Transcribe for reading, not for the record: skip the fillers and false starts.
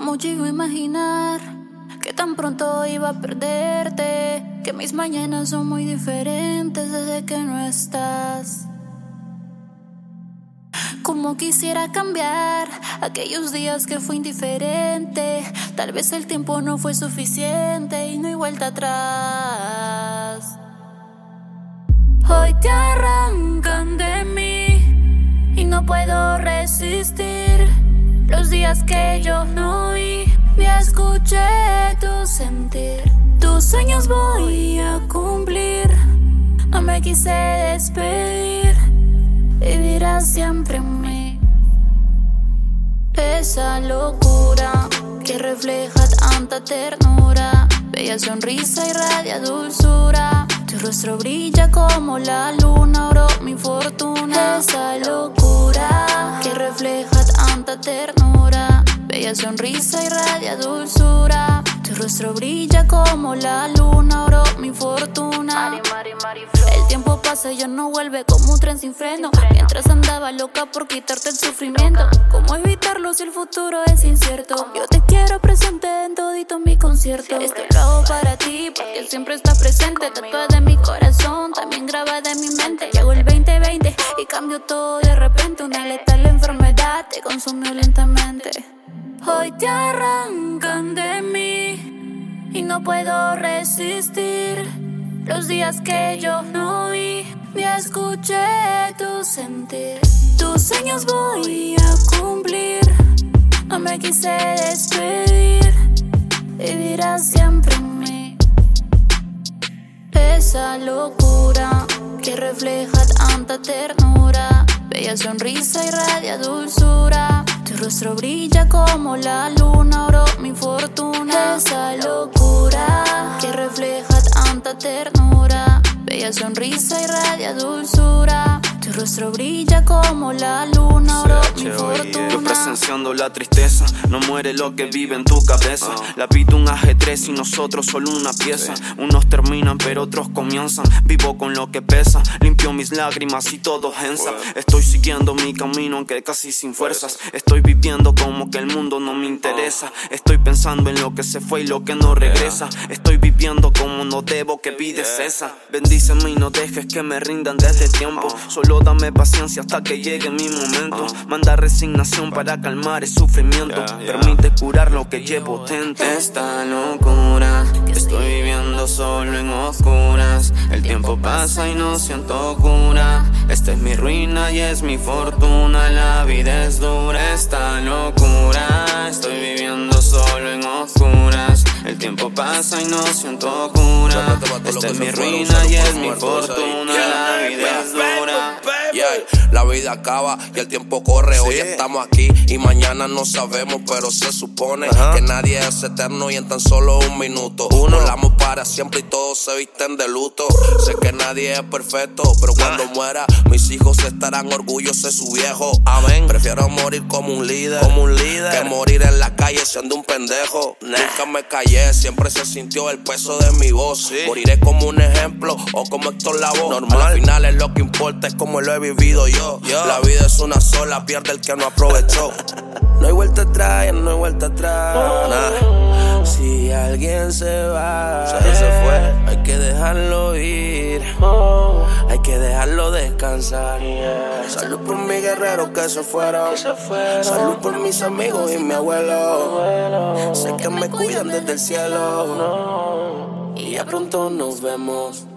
¿Cómo llego a imaginar que tan pronto iba a perderte? Que mis mañanas son muy diferentes desde que no estás. Como quisiera cambiar aquellos días que fue indiferente. Tal vez el tiempo no fue suficiente y no hay vuelta atrás. Hoy te arrancan de mí y no puedo resistir los días que yo no vi ni escuché tu sentir. Tus sueños voy a cumplir, no me quise despedir, vivirás siempre en mí. Esa locura que refleja tanta ternura, bella sonrisa irradia dulzura. Tu rostro brilla como la luna, oro mi fortuna. Esa locura que refleja tanta ternura, bella sonrisa irradia dulzura. Tu rostro brilla como la luna, oro mi fortuna. El tiempo pasa y ya no vuelve, como un tren sin freno. Mientras andaba loca por quitarte el sufrimiento. ¿Cómo evitarlo si el futuro es incierto? Yo te quiero presente en todito mi concierto. Esto lo hago para ti porque siempre estás presente. Tatuada en mi corazón, también grabada en mi mente. Llegó el 2020 y cambió todo de repente. Una letal enfermedad te consumió lentamente. Hoy te arrancan de mí y no puedo resistir los días que yo no vi ni escuché tu sentir. Tus sueños voy a cumplir, no me quise despedir, vivirás siempre en mí. Esa locura que refleja tanta ternura, bella sonrisa irradia dulzura. Tu rostro brilla como la luna, oro mi fortuna. Esa locura que refleja tanta ternura, bella sonrisa irradia dulzura. Tu rostro brilla como la luna, oro mi fortuna. Yo presenciando la tristeza, no muere lo que vive en tu cabeza. La vida un ajedrez y nosotros solo una pieza. Unos terminan pero otros comienzan. Vivo con lo que pesa, limpio mis lágrimas y todo hensa. Estoy siguiendo mi camino aunque casi sin fuerzas. Estoy viviendo como que el mundo no me interesa. Estoy pensando en lo que se fue y lo que no regresa. Estoy viviendo como no debo, que vida es esa. Bendíceme y no dejes que me rindan de este tiempo. Solo dame paciencia hasta que llegue mi momento. Manda resignación para calmar el sufrimiento. Permite curar lo que llevo dentro. Esta locura que estoy viviendo solo en oscuras. El tiempo pasa y no siento cura. Esta es mi ruina y es mi fortuna. La vida es dura. Esta locura estoy viviendo solo en oscuras. El tiempo pasa y no siento cura. Esta es mi ruina y es mi fortuna. La vida es dura. La vida acaba y el tiempo corre. Hoy estamos aquí y mañana no sabemos, pero se supone que nadie es eterno y en tan solo un minuto volamos para siempre y todos se visten de luto. Sé que nadie es perfecto, pero cuando muera mis hijos estarán orgullosos de su viejo. Amén. Prefiero morir como un líder que morir en la calle siendo un pendejo. Nunca me callé, siempre se sintió el peso de mi voz. Moriré como un ejemplo o como Héctor Lavoe. Normal. Al final es lo que importa, es como lo he vivido yo. La vida es una sola, pierde el que no aprovechó. No hay vuelta atrás, ya no hay vuelta atrás. Si alguien se va, se fue, hay que dejarlo ir. Hay que dejarlo descansar. Salud por mis guerreros que se fueron. Salud por mis amigos y mi abuelo. Sé que me cuidan desde el cielo. Y ya pronto nos vemos.